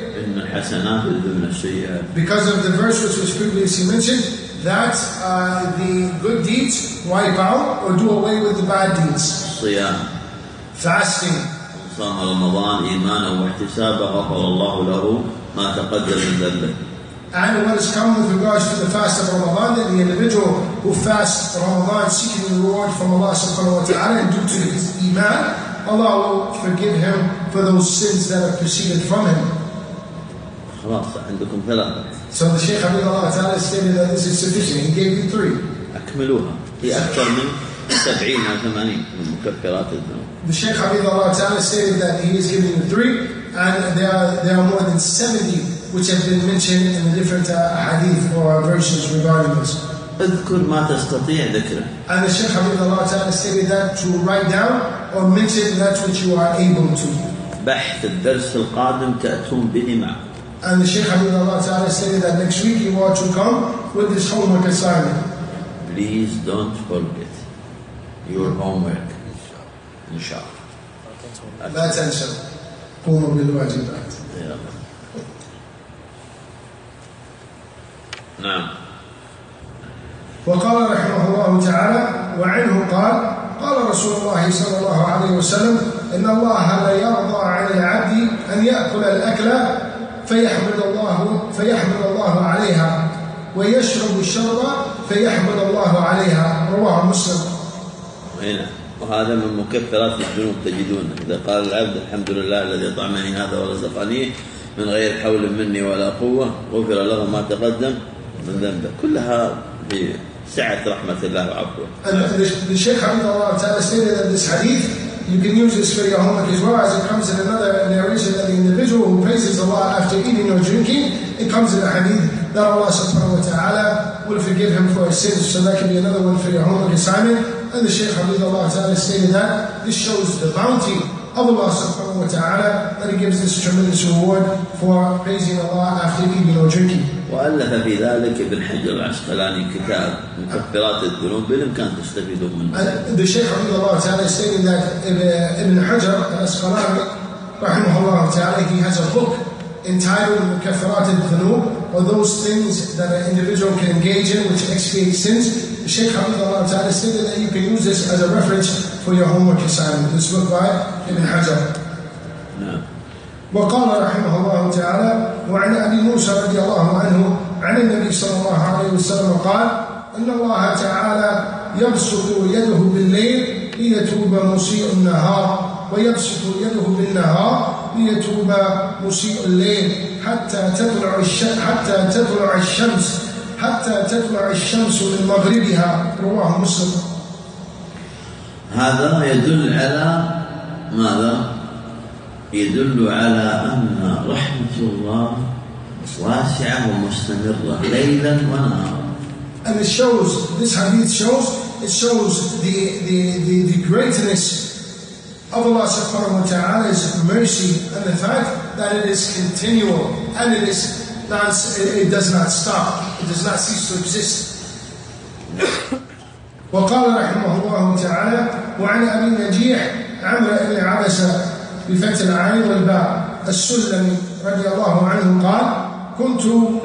Speaker 2: Because of the verse which was previously mentioned, that the good deeds wipe out or do away with the bad deeds. fasting.
Speaker 1: صام رمضان إيمانا واحتسابا غفر الله له ما تقدم من ذنبه.
Speaker 2: And what is common with regards to the fast of Ramadan, that the individual who fasts Ramadan seeking the reward from Allah subhanahu wa ta'ala and due to his iman, Allah will forgive him for those sins that have proceeded from him.
Speaker 1: خلاص عندكم ثلاثة.
Speaker 2: So the Shaykh Habibullah Ta'ala stated that this is sufficient. He gave you 3.
Speaker 1: أكملوها. هي أكثر من 70 أو 80 من مكفرات الذنوب.
Speaker 2: The Shaykh Habibullah Ta'ala stated that he is giving you 3, and there are more than 70 which have been mentioned in the different hadith or versions regarding this.
Speaker 1: اذكر ما تستطيع ذكره.
Speaker 2: And the Shaykh Habibullah Ta'ala stated that to write down or mention that which you are able to.
Speaker 1: بحث الدرس القادم تأتون به معه.
Speaker 2: And the Shaykh Habibullah Ta'ala stated that next week you are to come with this homework assignment.
Speaker 1: Please don't forget your homework. Inshallah.
Speaker 2: لا تنسوا قوموا بالواجبات.
Speaker 1: نعم.
Speaker 2: وقال رحمه الله تعالى وعنه قال رسول الله صلى الله عليه وسلم إن الله لا يرضى عن العبد أن يأكل الأكل فيحمد الله عليها ويشرب الشرب فيحمد الله عليها. رواه مسلم.
Speaker 1: هنا وهذا من مكفرات الذنوب تجدونه. إذا قال العبد الحمد لله الذي أطعمني هذا ورزقني من غير حول مني ولا قوة غفر له ما تقدم من ذنبه. كلها في سعة رحمة الله وعفوه.
Speaker 2: And the Shaykh Habibullah Ta'ala stated that this hadith, you can use this for your homework as well, as it comes in another narration that the individual who praises Allah after eating or drinking, it comes in a hadith that Allah subhanahu wa ta'ala will forgive him for his sins. So that can be another one for your homework assignment. And the Shaykh Habibullah Ta'ala stated that this shows the bounty of Allah subhanahu wa ta'ala, that he gives this tremendous reward for praising Allah after eating or drinking.
Speaker 1: وألف في ذلك ابن حجر العسقلاني كتاب مكفرات الذنوب بالإمكان تستفيدون منه.
Speaker 2: The Shaykh Habibullah Ta'ala is stating that Ibn Hajar al-Asqalani rahimahullah ta'ala, he has a book entitled Mukaffirat al-Dhunub, or those things that an individual can engage in which expiate sins. The Shaykh Habibullah Ta'ala stated that you can use this as a reference for your homework assignment. This book by Ibn Hajar.
Speaker 1: نعم.
Speaker 2: وقال رحمه الله تعالى وعن أبي موسى رضي الله عنه عن النبي صلى الله عليه وسلم قال إن الله تعالى يبسط يده بالليل ليتوب مسيء النهار ويبسط يده بالنهار ليتوب مسيء الليل حتى تطلع الشمس من مغربها. رواه مسلم.
Speaker 1: هذا يدل على ماذا؟ يدل على أن رحمة الله واسعة ومستمرة ليلا ونهارا.
Speaker 2: And it shows, this hadith shows the greatness of Allah subhanahu wa ta'ala's mercy and the fact that it is continual and it does not stop, it does not cease to exist. وقال رحمه الله تعالى وعن أبي نجيح عمرو بن عبسة بفتح العين والباء السلمي رضي الله عنه قال كنت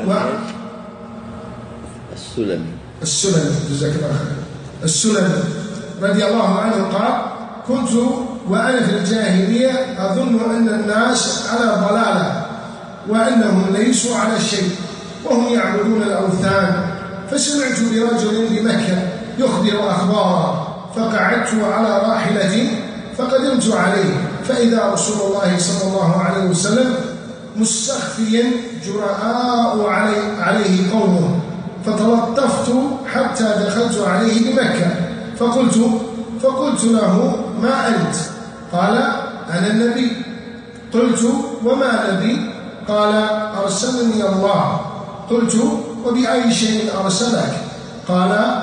Speaker 2: السلمي جزاك الله خير. السلمي رضي الله عنه قال كنت وأنا في الجاهلية أظن أن الناس على ضلالة وأنهم ليسوا على شيء وهم يعبدون الأوثان، فسمعت برجل بمكة يخبر أخبارا فقعدت على راحلتي فقدمت عليه فإذا رسول الله صلى الله عليه وسلم مستخفيا جراء عليه قومه فتلطفت حتى دخلت عليه بمكة فقلت له ما أنت؟ قال أنا النبي. قلت وما نبي؟ قال أرسلني الله. قلت وبأي شيء أرسلك؟ قال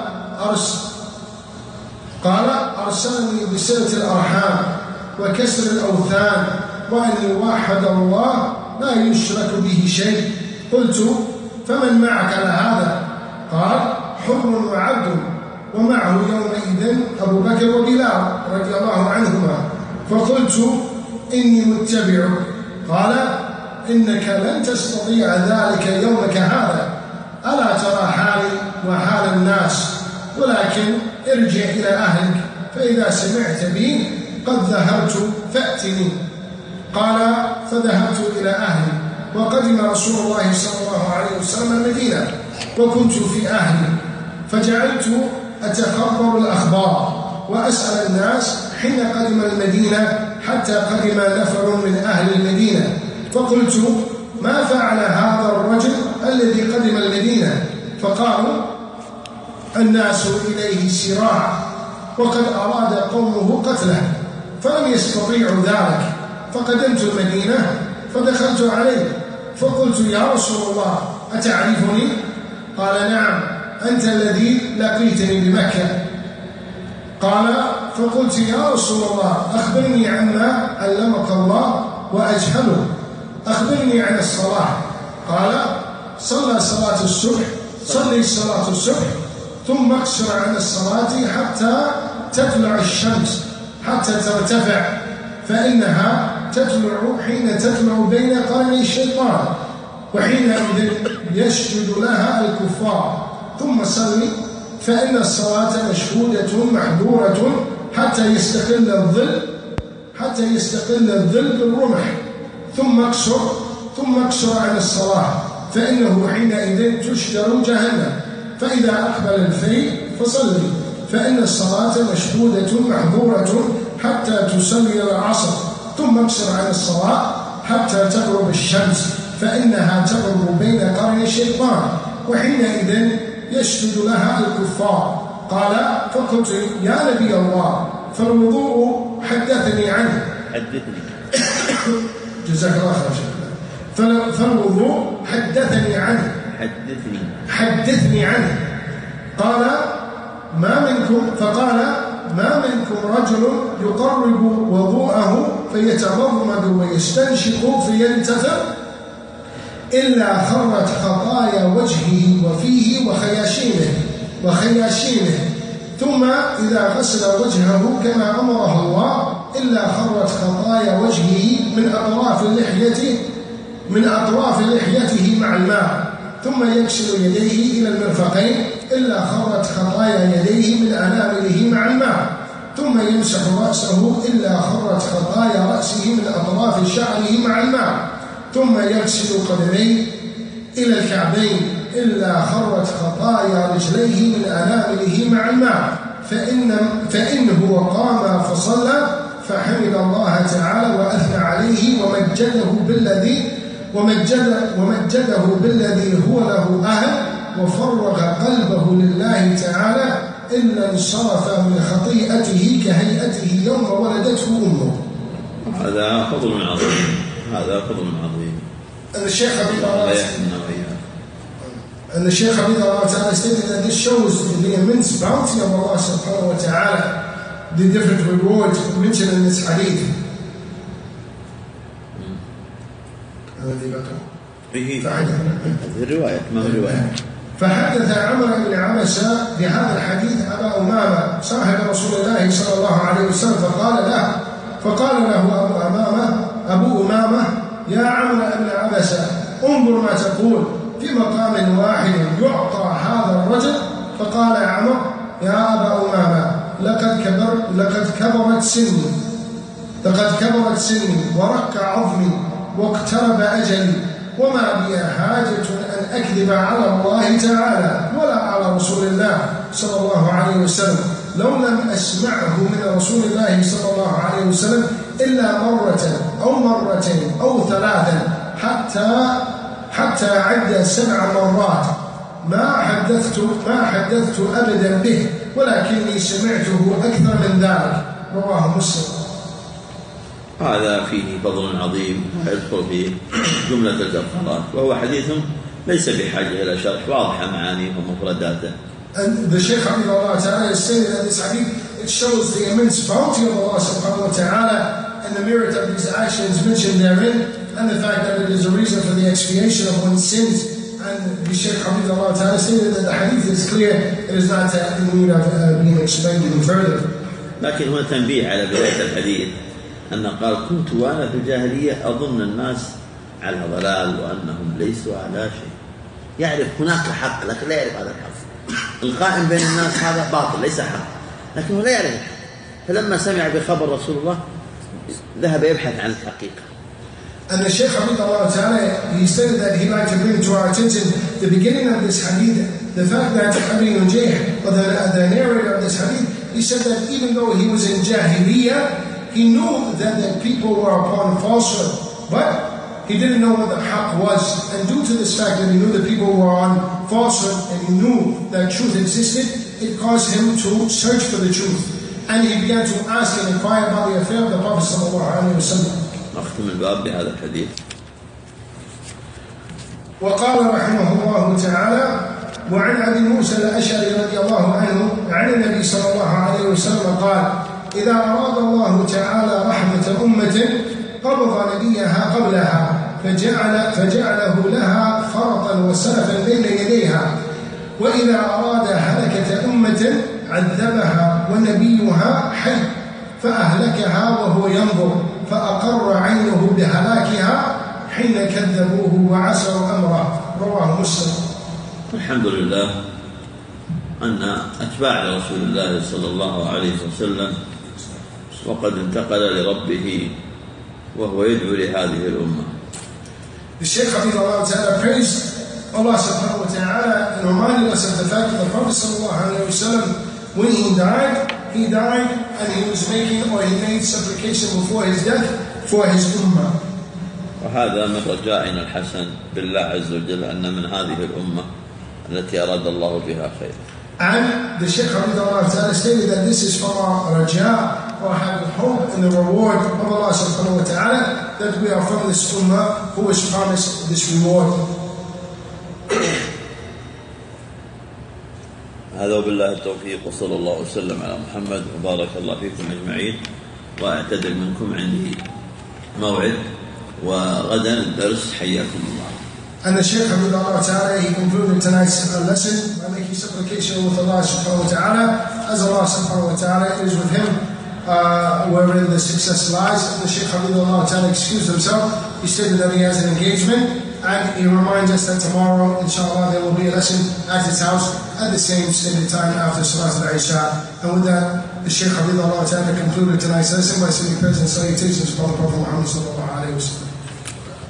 Speaker 2: أرسلني بصلة الأرحام وكسر الأوثان وأن يوحد الله لا يشرك به شيء. قلت فمن معك على هذا؟ قال حر وعبد ومعه يومئذ أبو بكر وبلال رضي الله عنهما. فقلت إني متبعك. قال إنك لن تستطيع ذلك يومك هذا، ألا ترى حالي وحال الناس؟ ولكن ارجع إلى أهلك فإذا سمعت بي قد ذهبت فأتني. قال فذهبت إلى أهلي، وقدم رسول الله صلى الله عليه وسلم المدينة وكنت في أهلي، فجعلت أتخبر الأخبار وأسأل الناس حين قدم المدينة حتى قدم نفر من أهل المدينة، فقلت ما فعل هذا الرجل الذي قدم المدينة؟ فقالوا الناس إليه سراع وقد أراد قومه قتله فلم يستطيعوا ذلك، فقدمت المدينة فدخلت عليه فقلت يا رسول الله أتعرفني؟ قال نعم، أنت الذي لقيتني بمكة. قال فقلت يا رسول الله أخبرني عما علمك الله وأجهله، أخبرني عن الصلاة. قال صلي صلاة الصبح ثم اقصر عن الصلاة حتى تطلع الشمس حتى ترتفع، فإنها تطلع حين تطلع بين قرني الشيطان، وحينئذ يسجد لها الكفار، ثم صلي فإن الصلاة مشهودة محظورة حتى يستقل الظل بالرمح، ثم اقصر عن الصلاة فإنه حينئذ تشتر جهنم، فإذا أقبل الفيء فصلي فإن الصلاة مشهودة محظورة حتى تصلي العصر، ثم اقصر عن الصلاة حتى تغرب الشمس فإنها تغرب بين قرن الشيطان، وحينئذ يسجد لها الكفار. قال فقلت يا نبي الله فالوضوء حدثني عنه. جزاك الله خير. فالوضوء حدثني عنه. قال ما منكم رجل يقرب وضوءه فيتمضمض ويستنشق فينتثر إلا خرت خطايا وجهه وفيه وخياشيمه، ثم إذا غسل وجهه كما أمره الله إلا خرت خطايا وجهه من أطراف لحيته مع الماء، ثم يغسل يديه إلى المرفقين إلا خرت خطايا يديه من أنامله مع الماء، ثم يمسح رأسه إلا خرت خطايا رأسه من أطراف شعره مع الماء، ثم يغسل قدميه إلى الكعبين إلا خرت خطايا رجليه من أنامله مع الماء، فإنه قام فصلى فحمد الله تعالى وأثنى عليه ومجده بالذي هو له أهل، وفرغ قلبه لله تعالى إلا انصرف من خطيئته كهيئته يوم ولدته أمه.
Speaker 1: هذا فضل عظيم.
Speaker 2: الشيخ حفظه الله تعالى stated that this shows the immense bounty of Allah subhanahu wa ta'ala, the different rewards mentioned in this hadith. فحدث عمر بن عبسة بهذا الحديث أبا أمامة صاحب رسول الله صلى الله عليه وسلم، فقال له أبو أمامة يا عمر بن عبسة انظر ما تقول في مقام واحد يعطى هذا الرجل. فقال عمر يا أبا أمامة لقد كبرت سني ورق عظمي واقترب أجلي، وما بي حاجة أن أكذب على الله تعالى ولا على رسول الله صلى الله عليه وسلم، لو لم أسمعه من رسول الله صلى الله عليه وسلم إلا مرة أو مرتين أو ثلاثا حتى عد 7 مرات ما حدثت أبدا به، ولكني سمعته أكثر من ذلك. رواه مسلم.
Speaker 1: هذا فيه فضل عظيم يذكر فيه جملة الكفارات، وهو حديث ليس بحاجة إلى شرح، واضحة معانيه ومفرداته.
Speaker 2: And the Shaykh Abdullah Ta'ala is saying that this hadith, it shows the immense bounty of Allah subhanahu wa ta'ala and the merit of these actions mentioned therein, and the fact that it is a reason for the expiation of one's sins. And the Shaykh Abdullah Ta'ala stated that the hadith is clear, it is not in need of being explained even further.
Speaker 1: لكن هو تنبيه على بداية الحديث أن قال كنت وأنا في الجاهلية أظن الناس على ضلال وأنهم ليسوا على شيء. يعرف هناك حق لكن لا يعرف هذا الحق. القائم بين الناس هذا باطل ليس حق، لكنه لا يعرف الحق، فلما سمع بخبر رسول الله ذهب يبحث عن الحقيقة.
Speaker 2: And the Shaykh Hafidhullah Ta'ala, he stated that he'd like to bring to our attention the beginning of this hadith, the fact that Abi Nujayh, or the narrator of this hadith, he said that even though he was in Jahiliyyah, he knew that the people were upon falsehood, but he didn't know what the haqq was. And due to this fact that he knew that people were on falsehood and he knew that truth existed, it caused him to search for the truth. And he began to ask and inquire about the affair of the Prophet sallallahu alaihi wasallam.
Speaker 1: نختم الباب بهذا الحديث.
Speaker 2: وقال رحمه الله تعالى: وعن أبي موسى الأشعري رضي الله عنه عن النبي صلى الله عليه وسلم قال: إذا أراد الله تعالى رحمة أمة قبض نبيها قبلها فجعله لها فرطا وسلفا بين يديها، وإذا أراد هلكة أمة عذبها ونبيها حي فأهلكها وهو ينظر، فأقر عينه بهلاكها حين كذبوه وعسروا أمره. رواه مسلم.
Speaker 1: الحمد لله أن أتباع رسول الله صلى الله عليه وسلم وقد انتقل لربه وهو يدعو لهذه الأمة.
Speaker 2: The Shaykh Hafidhullah Ta'ala praised Allah subhanahu wa ta'ala and reminded us of the fact that the Prophet sallallahu alayhi wa sallam, when he died and he was he made supplication before his death for his ummah.
Speaker 1: وهذا من رجائنا الحسن بالله عز وجل أن من هذه الأمة التي أراد الله بها خير.
Speaker 2: And the Shaykh Hafidhullah Ta'ala stated that this is from our raja, or having hope in the reward of Allah subhanahu wa ta'ala, that we are from this ummah who is promised this reward.
Speaker 1: هذا وبالله التوفيق، وصلى الله وسلم على محمد وبارك الله فيكم أجمعين. وأعتذر منكم عندي موعد وغدا الدرس، حياكم الله.
Speaker 2: And the Shaykh Hafidhullah Ta'ala, he concluded tonight's lesson by making supplication with Allah subhanahu wa ta'ala, as Allah subhanahu wa ta'ala is with him wherein the success lies. And the Shaykh Hafidhullah Ta'ala excused himself. He stated that he has an engagement, and he reminds us that tomorrow, inshallah, there will be a lesson at his house at the same stated time after Salat al-Isha. And with that, the Shaykh Hafidhullah Ta'ala concluded tonight's lesson by sending prayers and salutations upon the Prophet Muhammad sallallahu alayhi wa sallam.